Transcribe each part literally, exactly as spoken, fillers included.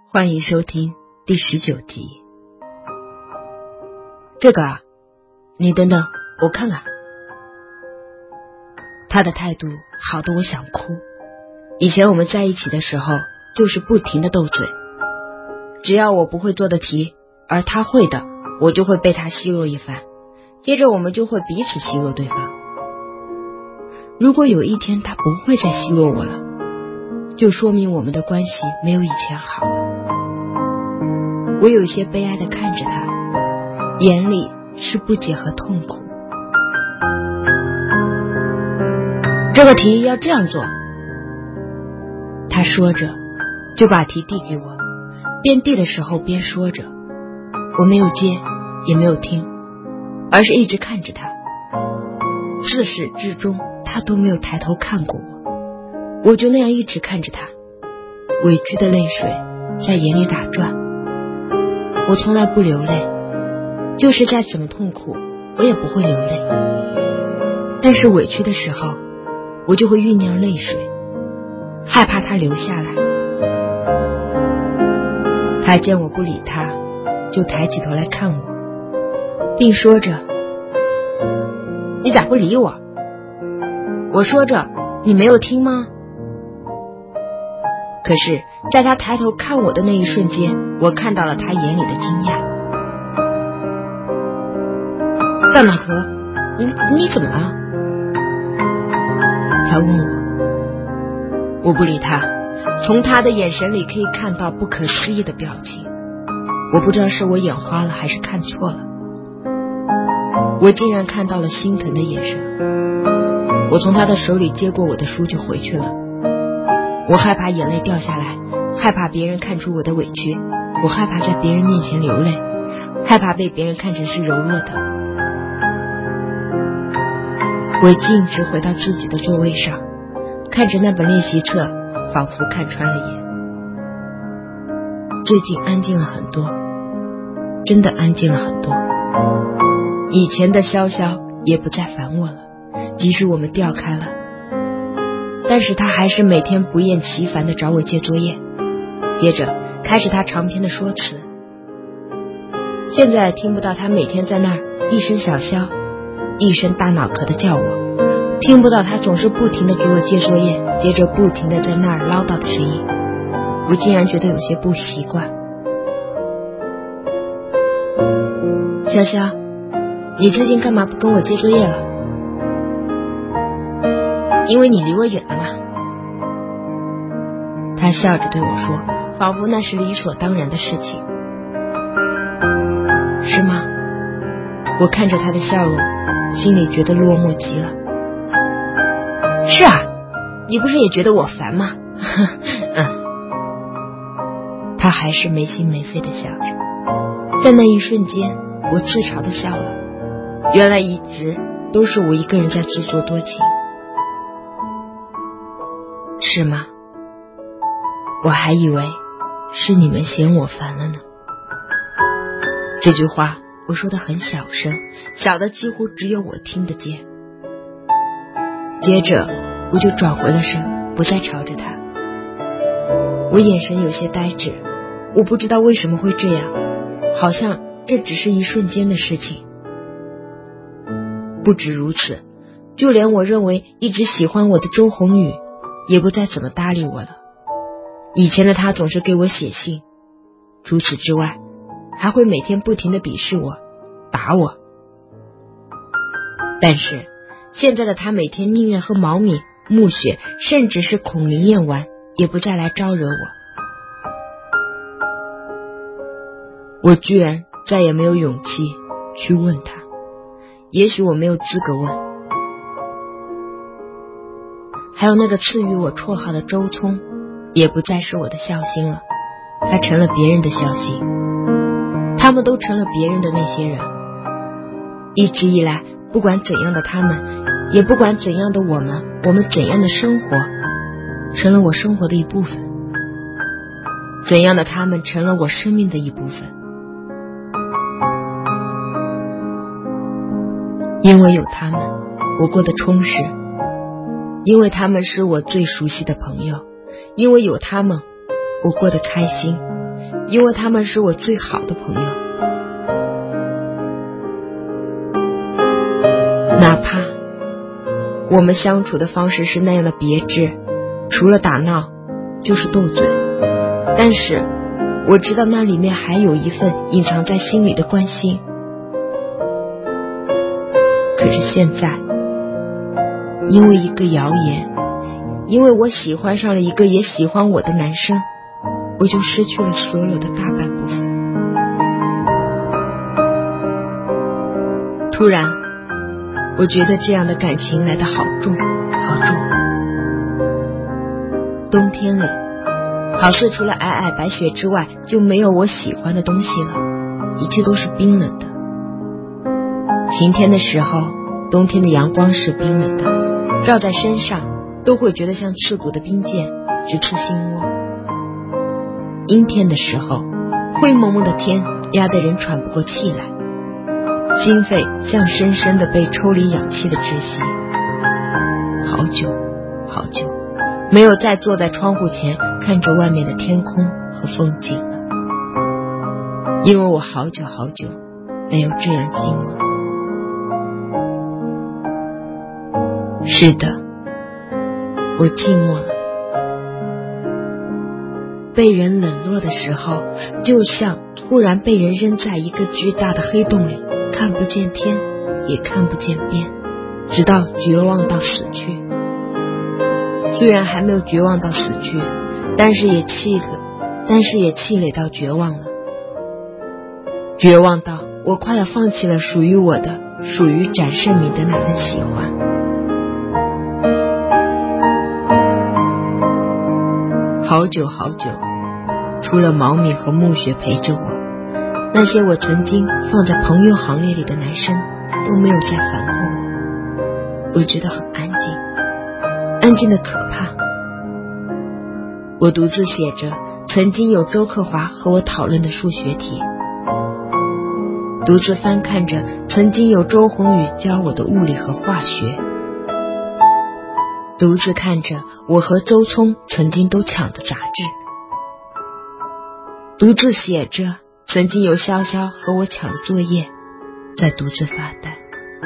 欢迎收听第十九集。这个啊，你等等，我看看。他的态度好得我想哭。以前我们在一起的时候，就是不停的斗嘴，只要我不会做的题，而他会的，我就会被他奚落一番，接着我们就会彼此奚落对方。如果有一天他不会再奚落我了，就说明我们的关系没有以前好了。我有些悲哀地看着他，眼里是不解和痛苦。这个题要这样做，他说着就把题递给我，边递的时候边说着。我没有接也没有听，而是一直看着他，自始至终他都没有抬头看过我。我就那样一直看着他，委屈的泪水在眼里打转。我从来不流泪，就是再怎么痛苦我也不会流泪，但是委屈的时候我就会酝酿泪水，害怕它流下来。他见我不理他，就抬起头来看我，并说着：你咋不理我？我说着，你没有听吗？可是在他抬头看我的那一瞬间，我看到了他眼里的惊讶。大脑壳，你你怎么了？他问我。我不理他，从他的眼神里可以看到不可思议的表情。我不知道是我眼花了还是看错了，我竟然看到了心疼的眼神。我从他的手里接过我的书就回去了。我害怕眼泪掉下来，害怕别人看出我的委屈，我害怕在别人面前流泪，害怕被别人看成是柔弱的。我径直回到自己的座位上，看着那本练习册，仿佛看穿了眼。最近安静了很多，真的安静了很多。以前的潇潇也不再烦我了，即使我们调开了，但是他还是每天不厌其烦地找我借作业，接着开始他长篇的说辞。现在听不到他每天在那儿一声小肖一声大脑壳的叫我，听不到他总是不停地给我借作业，接着不停地在那儿唠叨的声音，我竟然觉得有些不习惯。潇潇，你最近干嘛不跟我借作业了？因为你离我远了嘛。他笑着对我说，仿佛那是理所当然的事情。是吗？我看着他的笑容，心里觉得落寞极了。是啊，你不是也觉得我烦吗？嗯。他还是没心没肺的笑着。在那一瞬间，我自嘲的笑了。原来一直都是我一个人在自作多情。是吗？我还以为是你们嫌我烦了呢。这句话我说得很小声，小的几乎只有我听得见。接着我就转回了身，不再朝着他。我眼神有些呆滞，我不知道为什么会这样，好像这只是一瞬间的事情。不止如此，就连我认为一直喜欢我的周宏宇也不再怎么搭理我了。以前的他总是给我写信，除此之外还会每天不停地鄙视我，打我。但是现在的他每天宁愿和毛米、暮雪甚至是孔林燕玩，也不再来招惹我。我居然再也没有勇气去问他，也许我没有资格问。还有那个赐予我绰号的周聪，也不再是我的孝心了，他成了别人的孝心。他们都成了别人的那些人。一直以来，不管怎样的他们，也不管怎样的我们，我们怎样的生活，成了我生活的一部分。怎样的他们成了我生命的一部分。因为有他们，我过得充实。因为他们是我最熟悉的朋友，因为有他们，我过得开心。 因为他们是我最好的朋友。哪怕我们相处的方式是那样的别致，除了打闹就是斗嘴，但是我知道那里面还有一份隐藏在心里的关心。可是现在，因为一个谣言，因为我喜欢上了一个也喜欢我的男生，我就失去了所有的大半部分。突然我觉得这样的感情来得好重好重。冬天里好似除了皑皑白雪之外就没有我喜欢的东西了，一切都是冰冷的。晴天的时候，冬天的阳光是冰冷的，照在身上都会觉得像刺骨的冰剑，直刺心窝。阴天的时候，灰蒙蒙的天压得人喘不过气来，心肺像深深的被抽离氧气的窒息。好久好久没有再坐在窗户前看着外面的天空和风景了，因为我好久好久没有这样寂寞了。是的，我寂寞了。被人冷落的时候，就像突然被人扔在一个巨大的黑洞里，看不见天，也看不见边，直到绝望到死去。虽然还没有绝望到死去，但是也气馁，但是也气馁到绝望了。绝望到我快要放弃了属于我的、属于展胜明的那份喜欢。好久好久，除了毛米和暮雪陪着我，那些我曾经放在朋友行列里的男生都没有再烦过我。我觉得很安静，安静的可怕。我独自写着曾经有周克华和我讨论的数学题，独自翻看着曾经有周宏宇教我的物理和化学，独自看着我和周聪曾经都抢的杂志，独自写着曾经有潇潇和我抢的作业，在独自发呆。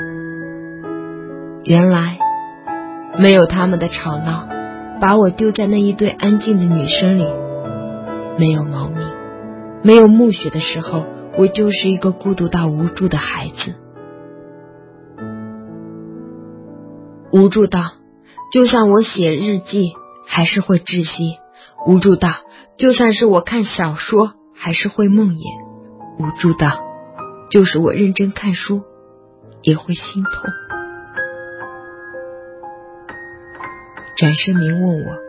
原来没有他们的吵闹，把我丢在那一堆安静的女生里，没有毛米，没有暮雪的时候，我就是一个孤独到无助的孩子。无助到就算我写日记还是会窒息，无助到就算是我看小说还是会梦魇，无助到就是我认真看书也会心痛。展胜明问我，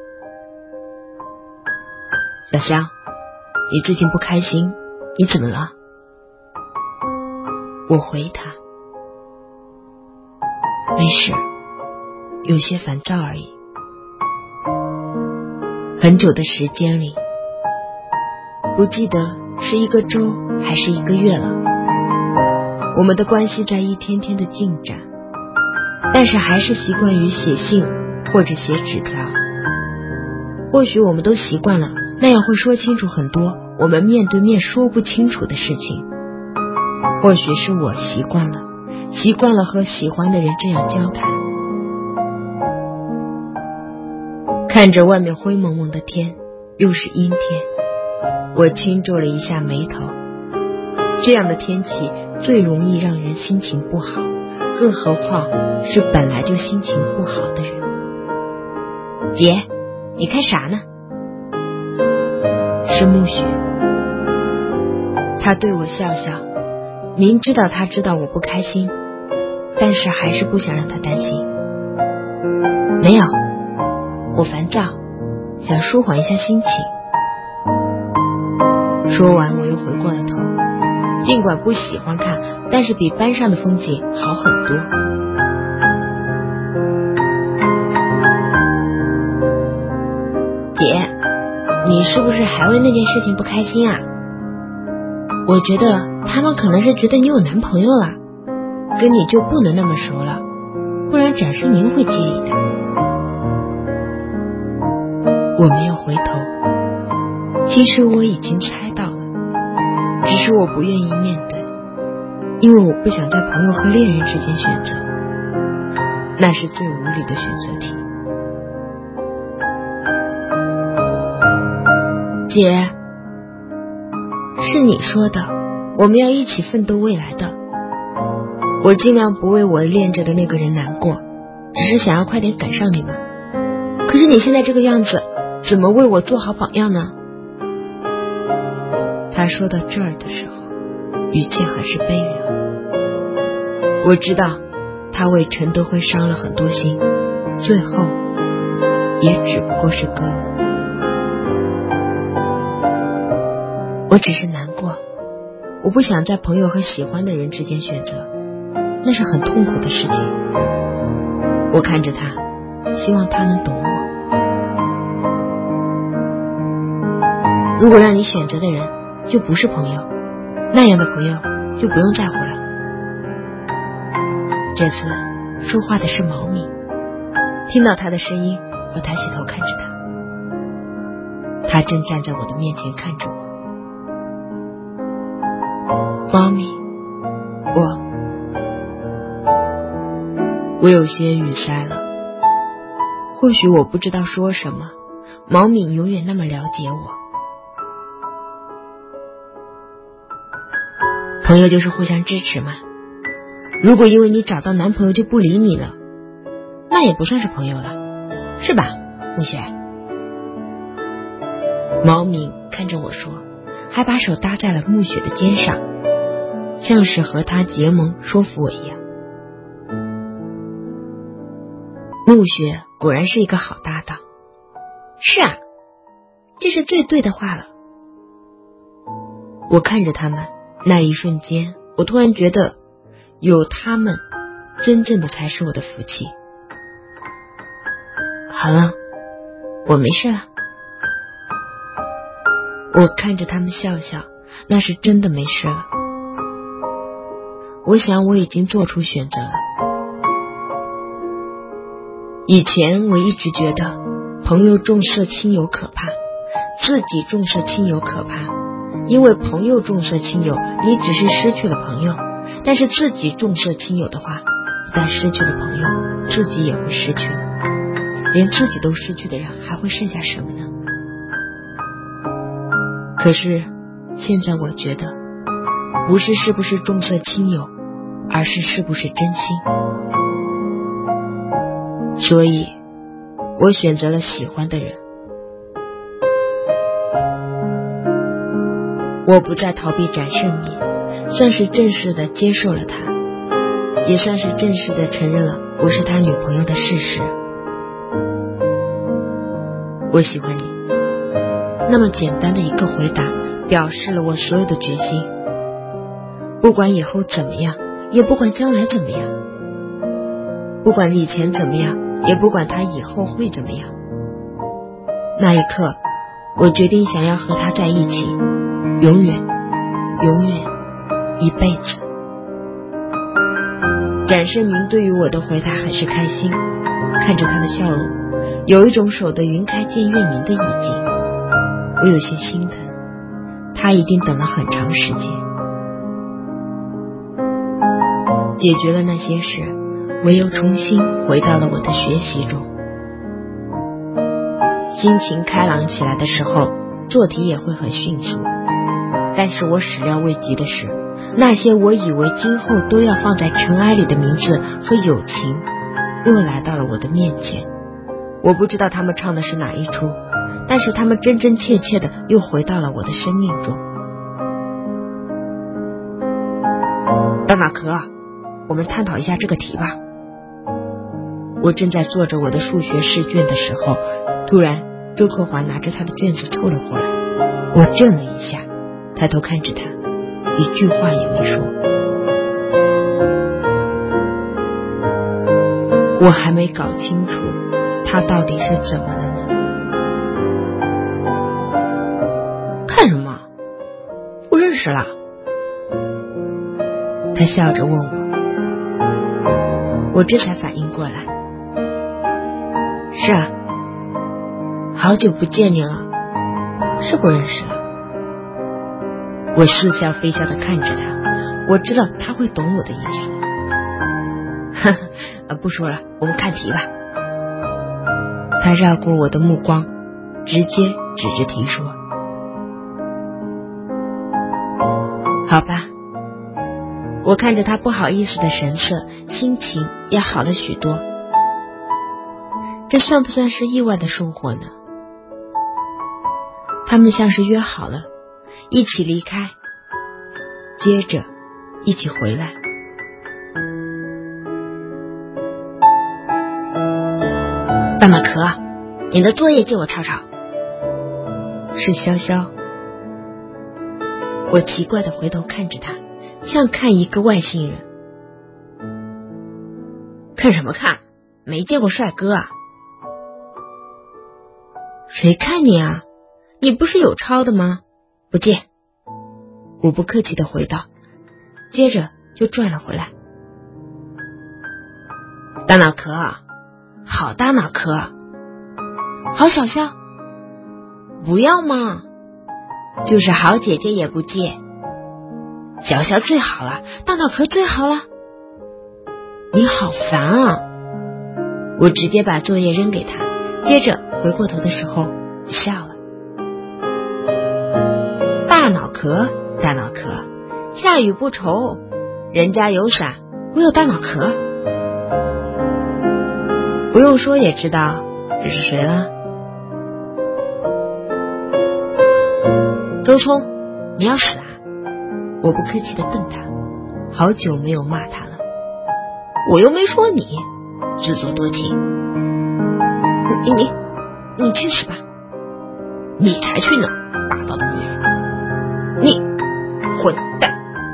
小香，你最近不开心，你怎么了？我回他，没事，有些烦躁而已。很久的时间里，不记得是一个周还是一个月了，我们的关系在一天天的进展，但是还是习惯于写信或者写纸条。或许我们都习惯了，那样会说清楚很多我们面对面说不清楚的事情。或许是我习惯了，习惯了和喜欢的人这样交谈。看着外面灰蒙蒙的天，又是阴天，我轻皱了一下眉头。这样的天气最容易让人心情不好，更何况是本来就心情不好的人。姐，你看啥呢？是暮雪。他对我笑笑，明知道他知道我不开心，但是还是不想让他担心。没有，我烦躁，想舒缓一下心情。说完我又回过了头，尽管不喜欢看，但是比班上的风景好很多。姐，你是不是还为那件事情不开心啊？我觉得他们可能是觉得你有男朋友了，跟你就不能那么熟了，不然展胜明会介意的。我没有回头，其实我已经猜到是我不愿意面对，因为我不想在朋友和恋人之间选择，那是最无理的选择题。姐，是你说的，我们要一起奋斗未来的。我尽量不为我恋着的那个人难过，只是想要快点赶上你们。可是你现在这个样子，怎么为我做好榜样呢？他说到这儿的时候，语气很是悲凉。我知道他为陈德辉伤了很多心，最后也只不过是哥们。我只是难过，我不想在朋友和喜欢的人之间选择，那是很痛苦的事情。我看着他，希望他能懂我。如果让你选择的人就不是朋友，那样的朋友就不用在乎了。这次说话的是毛敏，听到他的声音，我抬起头看着他，他正站在我的面前看着我。毛敏，我我有些语塞了。或许我不知道说什么，毛敏永远那么了解我。朋友就是互相支持嘛，如果因为你找到男朋友就不理你了，那也不算是朋友了，是吧，暮雪？毛敏看着我说，还把手搭在了暮雪的肩上，像是和他结盟说服我一样。暮雪果然是一个好搭档。是啊，这是最对的话了。我看着他们，那一瞬间我突然觉得有他们真正的才是我的福气。好了，我没事了。我看着他们笑笑，那是真的没事了。我想我已经做出选择了。以前我一直觉得朋友重色轻友可怕，自己重色轻友可怕，因为朋友重色轻友，你只是失去了朋友，但是自己重色轻友的话，不但失去了朋友，自己也会失去了。连自己都失去的人，还会剩下什么呢？可是现在我觉得，不是是不是重色轻友，而是是不是真心。所以我选择了喜欢的人。我不再逃避展胜明，算是正式的接受了他，也算是正式的承认了我是他女朋友的事实。我喜欢你，那么简单的一个回答，表示了我所有的决心。不管以后怎么样，也不管将来怎么样，不管以前怎么样，也不管他以后会怎么样。那一刻，我决定想要和他在一起，永远，永远，一辈子。展胜明对于我的回答很是开心，看着他的笑容，有一种守得云开见月明的意境。我有些心疼，他一定等了很长时间。解决了那些事，我又重新回到了我的学习中。心情开朗起来的时候，做题也会很迅速。但是我始料未及的是，那些我以为今后都要放在尘埃里的名字和友情，又来到了我的面前。我不知道他们唱的是哪一出，但是他们真真切切的又回到了我的生命中。张马可，我们探讨一下这个题吧。我正在做着我的数学试卷的时候，突然周克华拿着他的卷子凑了过来。我怔了一下，抬头看着他，一句话也没说。我还没搞清楚他到底是怎么了呢。看什么？不认识啦。他笑着问我，我这才反应过来。是啊，好久不见你了，是不认识了。 我似笑非笑地看着他，我知道他会懂我的意思。呵呵，不说了，我们看题吧。他绕过我的目光，直接指着题说：好吧。我看着他不好意思的神色，心情也好了许多。这算不算是意外的收获呢？他们像是约好了一起离开，接着一起回来。大马壳，你的作业借我抄抄。是潇潇。我奇怪地回头看着他，像看一个外星人。看什么看？没见过帅哥啊？谁看你啊？你不是有抄的吗？不借。我不客气地回道，接着就拽了回来。大脑壳，好大脑壳，好小肖，不要嘛，就是好姐姐也不借。小肖最好了，大脑壳最好了。你好烦啊！我直接把作业扔给他，接着回过头的时候笑了。大脑壳，大脑壳，下雨不愁，人家有伞，我有大脑壳。不用说也知道这是谁了。周聪，你要死啊！我不客气地瞪他，好久没有骂他了。我又没说你自作多情。你你你去死吧！你才去呢，霸道的女人！你混蛋！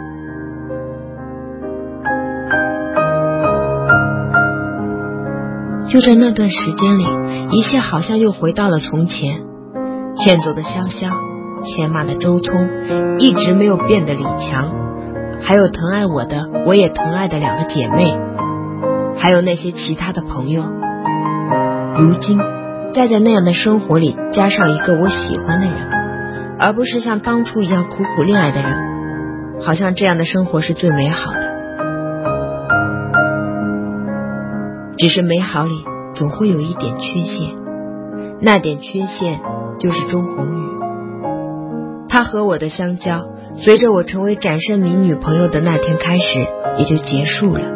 就在那段时间里，一切好像又回到了从前。欠揍的潇潇，欠骂的周聪，一直没有变的李强，还有疼爱我的我也疼爱的两个姐妹，还有那些其他的朋友。如今再在那样的生活里加上一个我喜欢的人，而不是像当初一样苦苦恋爱的人，好像这样的生活是最美好的。只是美好里总会有一点缺陷，那点缺陷就是周鸿宇。他和我的相交，随着我成为展胜民女朋友的那天开始，也就结束了。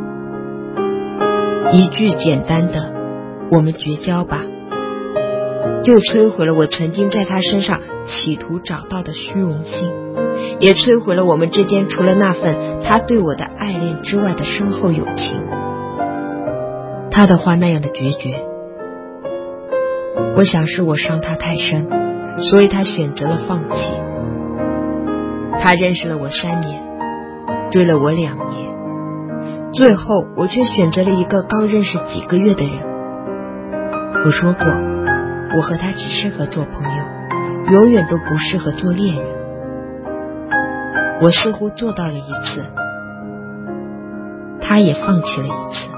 一句简单的我们绝交吧，就摧毁了我曾经在他身上企图找到的虚荣心，也摧毁了我们之间除了那份他对我的爱恋之外的深厚友情。他的话那样的决绝，我想是我伤他太深，所以他选择了放弃。他认识了我三年，追了我两年，最后我却选择了一个刚认识几个月的人。我说过，我和他只适合做朋友，永远都不适合做恋人。我似乎做到了一次，他也放弃了一次。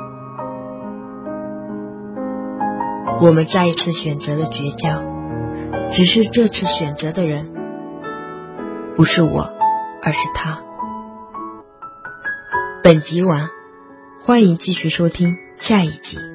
我们再一次选择了绝交，只是这次选择的人不是我，而是他。本集完，欢迎继续收听下一集。